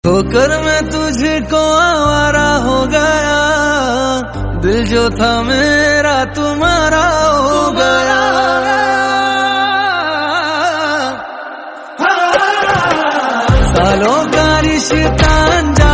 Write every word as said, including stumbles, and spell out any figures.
होकर मैं तुझको आवारा हो गया, दिल जो था मेरा तुम्हारा हो गया। सालों का रिश्ता